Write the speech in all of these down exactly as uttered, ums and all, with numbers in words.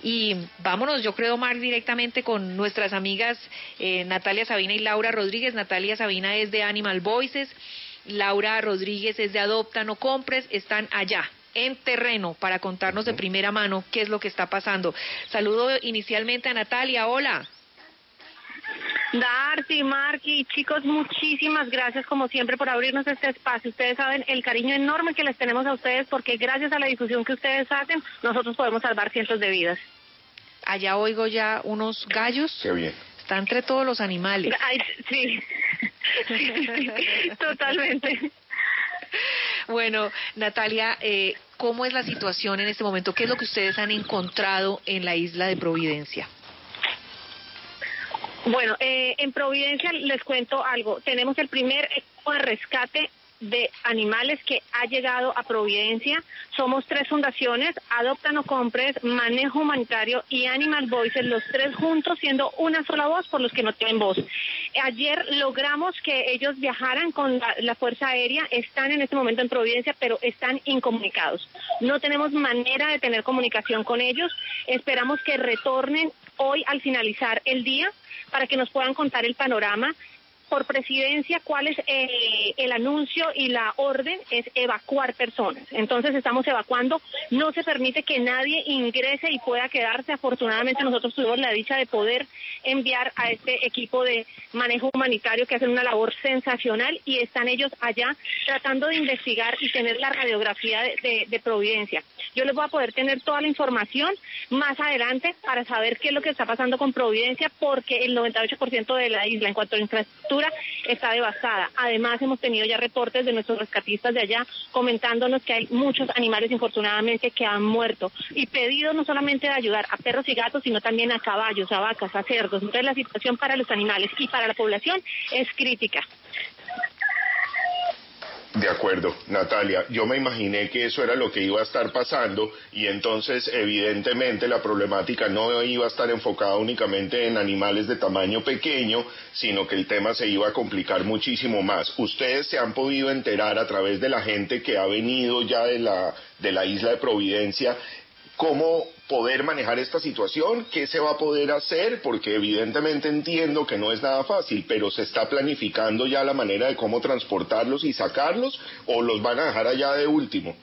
Y vámonos, yo creo, Mar, directamente con nuestras amigas eh, Natalia Sabina y Laura Rodríguez. Natalia Sabina es de Animal Voices, Laura Rodríguez es de Adopta No Compres, están allá en terreno para contarnos de primera mano qué es lo que está pasando. Saludo inicialmente a Natalia, hola. Darcy, Marky, chicos, muchísimas gracias como siempre por abrirnos este espacio. Ustedes saben el cariño enorme que les tenemos a ustedes porque gracias a la difusión que ustedes hacen, nosotros podemos salvar cientos de vidas. Allá oigo ya unos gallos. Qué bien. Está entre todos los animales. Ay, sí, sí, sí, totalmente. Bueno, Natalia, eh, ¿cómo es la situación en este momento? ¿Qué es lo que ustedes han encontrado en la isla de Providencia? Bueno, eh, en Providencia les cuento algo. Tenemos el primer equipo de rescate de animales que ha llegado a Providencia. Somos tres fundaciones, Adopta No Compres, Manejo Humanitario y Animal Voices, los tres juntos siendo una sola voz por los que no tienen voz. Ayer logramos que ellos viajaran con la, la Fuerza Aérea, están en este momento en Providencia, pero están incomunicados. No tenemos manera de tener comunicación con ellos. Esperamos que retornen hoy al finalizar el día para que nos puedan contar el panorama. Por presidencia, cuál es eh, el anuncio y la orden es evacuar personas. Entonces estamos evacuando, no se permite que nadie ingrese y pueda quedarse. Afortunadamente nosotros tuvimos la dicha de poder enviar a este equipo de manejo humanitario que hacen una labor sensacional y están ellos allá tratando de investigar y tener la radiografía de, de, de Providencia. Yo les voy a poder tener toda la información más adelante para saber qué es lo que está pasando con Providencia porque el noventa y ocho por ciento de la isla en cuanto a infraestructura está devastada. Además hemos tenido ya reportes de nuestros rescatistas de allá comentándonos que hay muchos animales infortunadamente que han muerto y pedido no solamente de ayudar a perros y gatos sino también a caballos, a vacas, a cerdos. Entonces la situación para los animales y para la población es crítica. De acuerdo, Natalia, yo me imaginé que eso era lo que iba a estar pasando y entonces evidentemente la problemática no iba a estar enfocada únicamente en animales de tamaño pequeño, sino que el tema se iba a complicar muchísimo más. Ustedes se han podido enterar a través de la gente que ha venido ya de la, de la isla de Providencia cómo poder manejar esta situación, qué se va a poder hacer, porque evidentemente entiendo que no es nada fácil, pero se está planificando ya la manera de cómo transportarlos y sacarlos, o los van a dejar allá de último.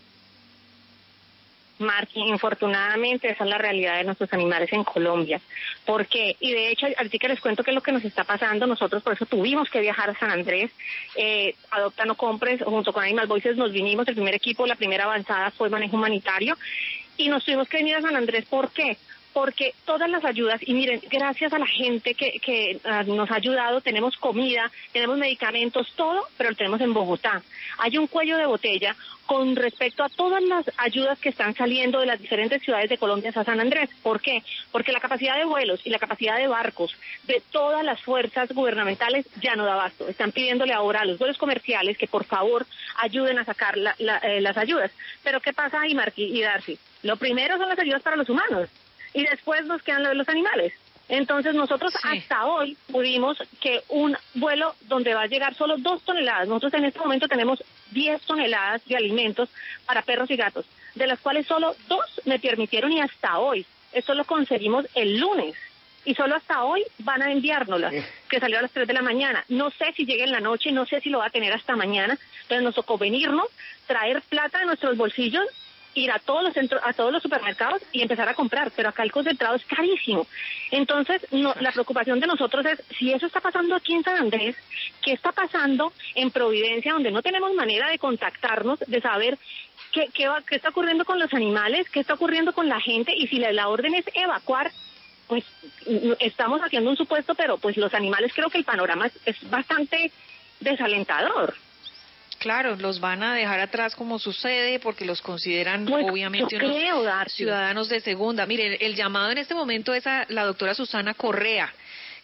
Marky, infortunadamente esa es la realidad de nuestros animales en Colombia. ¿Por qué? Y de hecho, así que les cuento qué es lo que nos está pasando. Nosotros por eso tuvimos que viajar a San Andrés. Eh, Adopta No Compres, junto con Animal Voices nos vinimos, el primer equipo, la primera avanzada fue manejo humanitario. Y nos tuvimos que venir a San Andrés, ¿por qué? Porque todas las ayudas, y miren, gracias a la gente que, que uh, nos ha ayudado, tenemos comida, tenemos medicamentos, todo, pero lo tenemos en Bogotá. Hay un cuello de botella con respecto a todas las ayudas que están saliendo de las diferentes ciudades de Colombia a San Andrés. ¿Por qué? Porque la capacidad de vuelos y la capacidad de barcos de todas las fuerzas gubernamentales ya no da abasto. Están pidiéndole ahora a los vuelos comerciales que por favor ayuden a sacar la, la, eh, las ayudas. Pero ¿qué pasa ahí, Marky y Darcy? Lo primero son las ayudas para los humanos y después nos quedan lo de los animales. Entonces nosotros sí. Hasta hoy pudimos que un vuelo donde va a llegar solo dos toneladas, nosotros en este momento tenemos diez toneladas de alimentos para perros y gatos, de las cuales solo dos me permitieron y hasta hoy, eso lo conseguimos el lunes. Y solo hasta hoy van a enviárnoslas, que salió a las tres de la mañana. No sé si llega en la noche, no sé si lo va a tener hasta mañana, pero nos tocó venirnos, traer plata de nuestros bolsillos, ir a todos los centros, a todos los supermercados y empezar a comprar, pero acá el concentrado es carísimo. Entonces, no, la preocupación de nosotros es, si eso está pasando aquí en San Andrés, ¿qué está pasando en Providencia, donde no tenemos manera de contactarnos, de saber qué, qué, va, qué está ocurriendo con los animales, qué está ocurriendo con la gente, y si la, la orden es evacuar, pues estamos haciendo un supuesto, pero pues los animales, creo que el panorama es, es bastante desalentador. Claro, los van a dejar atrás como sucede porque los consideran pues, obviamente unos creo, ciudadanos de segunda. Miren, el llamado en este momento es a la doctora Susana Correa,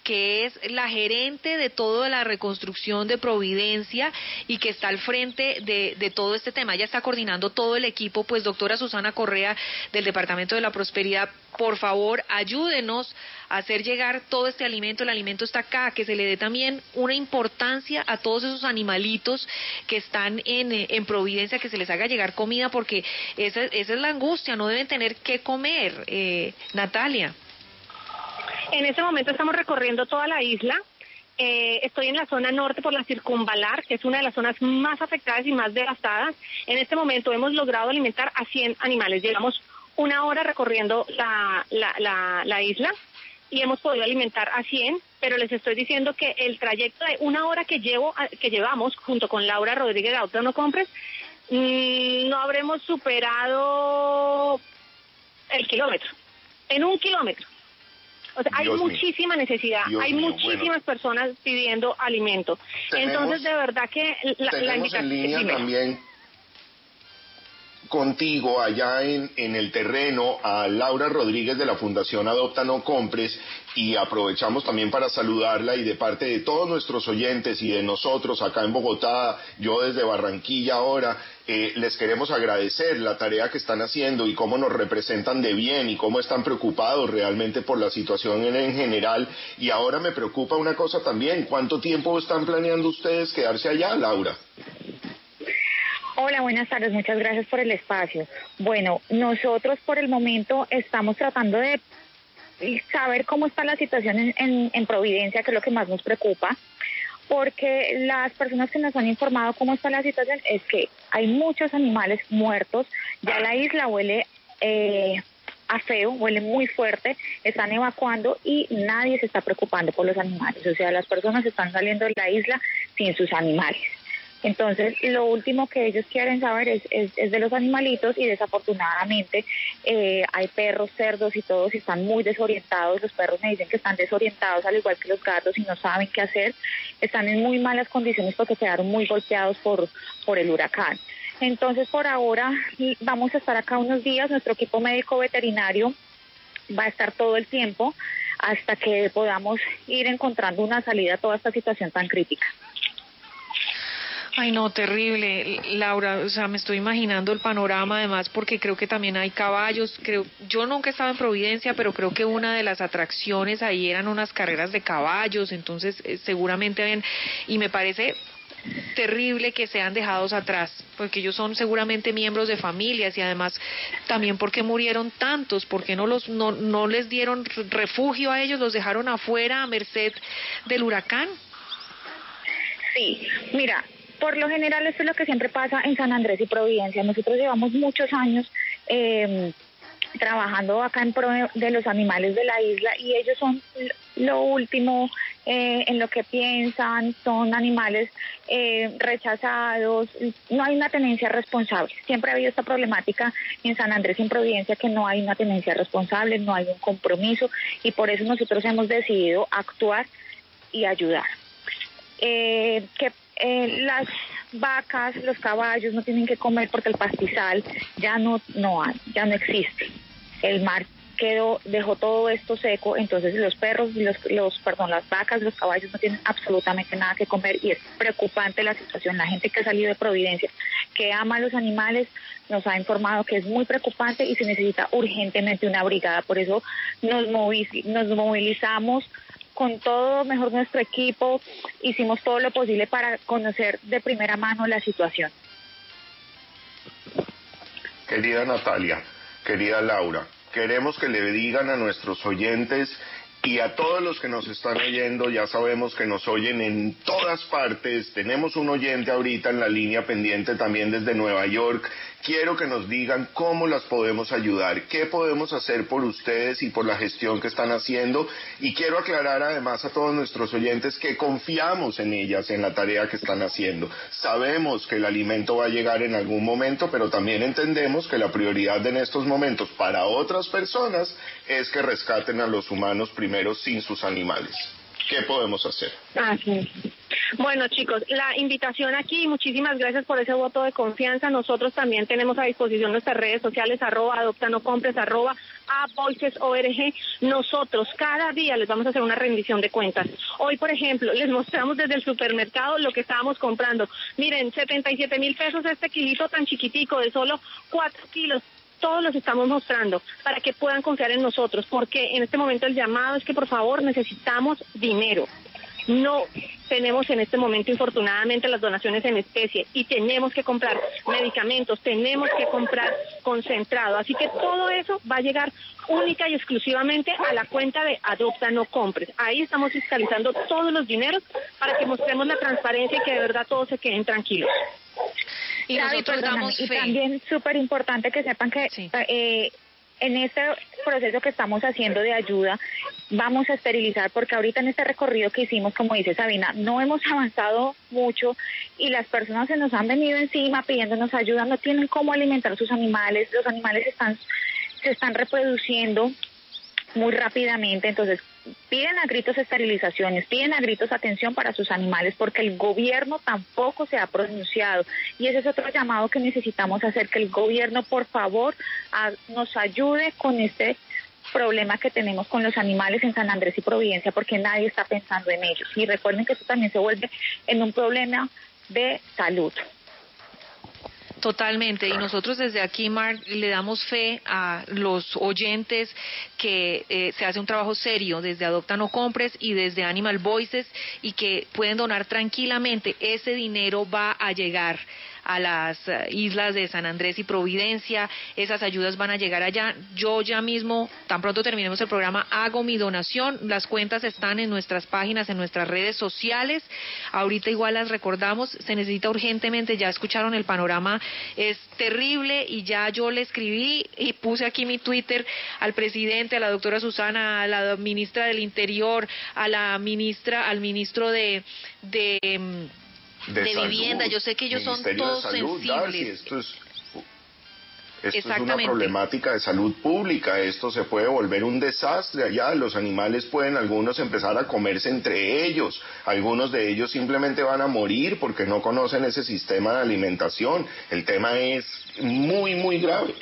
que es la gerente de toda la reconstrucción de Providencia y que está al frente de, de todo este tema. Ella está coordinando todo el equipo. Pues doctora Susana Correa del Departamento de la Prosperidad, por favor, ayúdenos a hacer llegar todo este alimento. El alimento está acá, que se le dé también una importancia a todos esos animalitos que están en, en Providencia, que se les haga llegar comida, porque esa, esa es la angustia, no deben tener qué comer. eh, Natalia. En este momento estamos recorriendo toda la isla. Eh, estoy en la zona norte por la Circunvalar, que es una de las zonas más afectadas y más devastadas. En este momento hemos logrado alimentar a cien animales. Llevamos una hora recorriendo la, la, la, la isla y hemos podido alimentar a cien, pero les estoy diciendo que el trayecto de una hora que llevo que llevamos junto con Laura Rodríguez de Adopta No Compres, mmm, no habremos superado el kilómetro. En un kilómetro. O sea, hay Dios muchísima mío. necesidad, Dios hay mío. muchísimas bueno. personas pidiendo alimento. Tenemos, Entonces, de verdad que la, la invitación... en línea primero. también contigo allá en, en el terreno a Laura Rodríguez de la Fundación Adopta No Compres, y aprovechamos también para saludarla, y de parte de todos nuestros oyentes y de nosotros acá en Bogotá, yo desde Barranquilla ahora, eh, les queremos agradecer la tarea que están haciendo y cómo nos representan de bien y cómo están preocupados realmente por la situación en, en general. Y ahora me preocupa una cosa también: ¿cuánto tiempo están planeando ustedes quedarse allá, Laura? Hola, buenas tardes, muchas gracias por el espacio. Bueno, nosotros por el momento estamos tratando de saber cómo está la situación en, en, en Providencia, que es lo que más nos preocupa, porque las personas que nos han informado cómo está la situación es que hay muchos animales muertos, ya la isla huele eh, a feo, huele muy fuerte, están evacuando y nadie se está preocupando por los animales, o sea, las personas están saliendo de la isla sin sus animales. Entonces, lo último que ellos quieren saber es, es, es de los animalitos, y desafortunadamente eh, hay perros, cerdos y todos, y están muy desorientados. Los perros me dicen que están desorientados, al igual que los gatos, y no saben qué hacer. Están en muy malas condiciones porque quedaron muy golpeados por, por el huracán. Entonces, por ahora vamos a estar acá unos días. Nuestro equipo médico veterinario va a estar todo el tiempo hasta que podamos ir encontrando una salida a toda esta situación tan crítica. Ay, no, terrible, Laura, o sea, me estoy imaginando el panorama, además, porque creo que también hay caballos. Creo, yo nunca estaba en Providencia, pero creo que una de las atracciones ahí eran unas carreras de caballos, entonces eh, seguramente ven, y me parece terrible que sean dejados atrás, porque ellos son seguramente miembros de familias, y además también porque murieron tantos, porque no los no, no les dieron refugio a ellos, los dejaron afuera a merced del huracán. Sí, mira, por lo general esto es lo que siempre pasa en San Andrés y Providencia. Nosotros llevamos muchos años eh, trabajando acá en pro de los animales de la isla, y ellos son lo último eh, en lo que piensan. Son animales eh, rechazados, no hay una tenencia responsable. Siempre ha habido esta problemática en San Andrés y en Providencia, que no hay una tenencia responsable, no hay un compromiso, y por eso nosotros hemos decidido actuar y ayudar. Eh, que eh, las vacas, los caballos no tienen que comer porque el pastizal ya no no hay, ya no existe. El mar quedó, dejó todo esto seco, entonces los perros, los, los perdón, las vacas, los caballos no tienen absolutamente nada que comer, y es preocupante la situación. La gente que ha salido de Providencia, que ama a los animales, nos ha informado que es muy preocupante y se necesita urgentemente una brigada. Por eso nos, moviz- nos movilizamos con todo, mejor nuestro equipo, hicimos todo lo posible para conocer de primera mano la situación. Querida Natalia, querida Laura, queremos que le digan a nuestros oyentes y a todos los que nos están oyendo, ya sabemos que nos oyen en todas partes, tenemos un oyente ahorita en la línea pendiente también desde Nueva York. Quiero que nos digan cómo las podemos ayudar, qué podemos hacer por ustedes y por la gestión que están haciendo, y quiero aclarar además a todos nuestros oyentes que confiamos en ellas, en la tarea que están haciendo. Sabemos que el alimento va a llegar en algún momento, pero también entendemos que la prioridad en estos momentos para otras personas es que rescaten a los humanos primero sin sus animales. ¿Qué podemos hacer? Ah, sí. Bueno, chicos, la invitación aquí, muchísimas gracias por ese voto de confianza. Nosotros también tenemos a disposición nuestras redes sociales, arroba adopta no compres, arroba a Voices O R G, nosotros cada día les vamos a hacer una rendición de cuentas. Hoy, por ejemplo, les mostramos desde el supermercado lo que estábamos comprando. Miren, setenta y siete mil pesos este kilito tan chiquitico de solo cuatro kilos. Todos los estamos mostrando para que puedan confiar en nosotros, porque en este momento el llamado es que por favor necesitamos dinero. No tenemos en este momento, infortunadamente, las donaciones en especie y tenemos que comprar medicamentos, tenemos que comprar concentrado. Así que todo eso va a llegar única y exclusivamente a la cuenta de Adopta No Compres. Ahí estamos fiscalizando todos los dineros para que mostremos la transparencia y que de verdad todos se queden tranquilos. Y Claro, nosotros y perdóname, damos y fe. también súper importante que sepan que Sí. eh, en este proceso que estamos haciendo de ayuda vamos a esterilizar, porque ahorita en este recorrido que hicimos, como dice Sabina, no hemos avanzado mucho y las personas se nos han venido encima pidiéndonos ayuda, no tienen cómo alimentar sus animales, los animales están se están reproduciendo muy rápidamente, entonces piden a gritos esterilizaciones, piden a gritos atención para sus animales, porque el gobierno tampoco se ha pronunciado, y ese es otro llamado que necesitamos hacer, que el gobierno por favor a, nos ayude con este problema que tenemos con los animales en San Andrés y Providencia, porque nadie está pensando en ellos, y recuerden que esto también se vuelve en un problema de salud. Totalmente, y nosotros desde aquí, Mark, le damos fe a los oyentes que eh, se hace un trabajo serio desde Adopta No Compres y desde Animal Voices, y que pueden donar tranquilamente. Ese dinero va a llegar a las uh, islas de San Andrés y Providencia, esas ayudas van a llegar allá. Yo ya mismo, tan pronto terminemos el programa, hago mi donación, las cuentas están en nuestras páginas, en nuestras redes sociales, ahorita igual las recordamos, se necesita urgentemente, ya escucharon el panorama, es terrible, y ya yo le escribí y puse aquí mi Twitter al presidente, a la doctora Susana, a la ministra del Interior, a la ministra, al ministro de... de de, de salud, vivienda, yo sé que ellos son Ministerio todos de salud, sensibles. Darcy, esto es, esto es una problemática de salud pública, esto se puede volver un desastre allá, los animales pueden algunos empezar a comerse entre ellos, algunos de ellos simplemente van a morir porque no conocen ese sistema de alimentación, el tema es muy muy grave.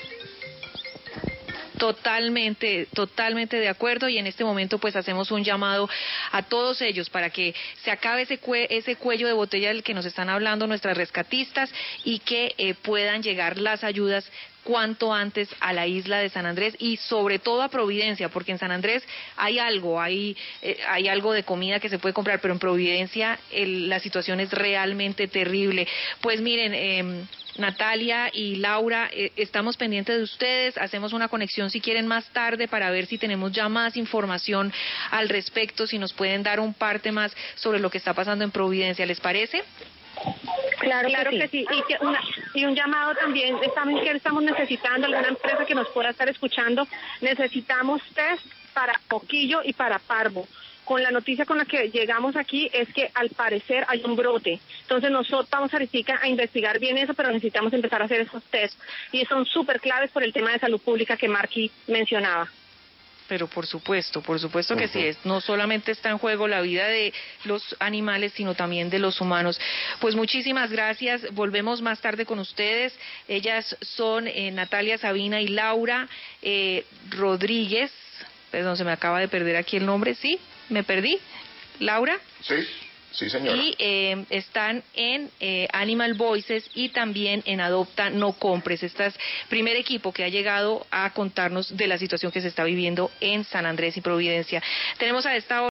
Totalmente, totalmente de acuerdo, y en este momento pues hacemos un llamado a todos ellos para que se acabe ese, cue ese cuello de botella del que nos están hablando nuestras rescatistas, y que eh, puedan llegar las ayudas cuanto antes a la isla de San Andrés y sobre todo a Providencia, porque en San Andrés hay algo, hay, eh, hay algo de comida que se puede comprar, pero en Providencia el, la situación es realmente terrible. Pues miren, eh, Natalia y Laura, eh, estamos pendientes de ustedes, hacemos una conexión si quieren más tarde para ver si tenemos ya más información al respecto, si nos pueden dar un parte más sobre lo que está pasando en Providencia, ¿les parece? Claro, claro que sí, que sí. Y, que una, y un llamado también, estamos, que estamos necesitando, alguna empresa que nos pueda estar escuchando, necesitamos test para Poquillo y para Parvo. Con la noticia con la que llegamos aquí es que al parecer hay un brote, entonces nosotros vamos ahorita a investigar bien eso, pero necesitamos empezar a hacer esos test, y son súper claves por el tema de salud pública que Marky mencionaba. Pero por supuesto, por supuesto que uh-huh. sí es. No solamente está en juego la vida de los animales, sino también de los humanos. Pues muchísimas gracias. Volvemos más tarde con ustedes. Ellas son eh, Natalia, Sabina y Laura eh, Rodríguez. Perdón, se me acaba de perder aquí el nombre. ¿Sí? ¿Me perdí? ¿Laura? Sí. Sí, señora. Y eh, están en eh, Animal Voices y también en Adopta No Compres. Este es el primer equipo que ha llegado a contarnos de la situación que se está viviendo en San Andrés y Providencia. Tenemos a esta hora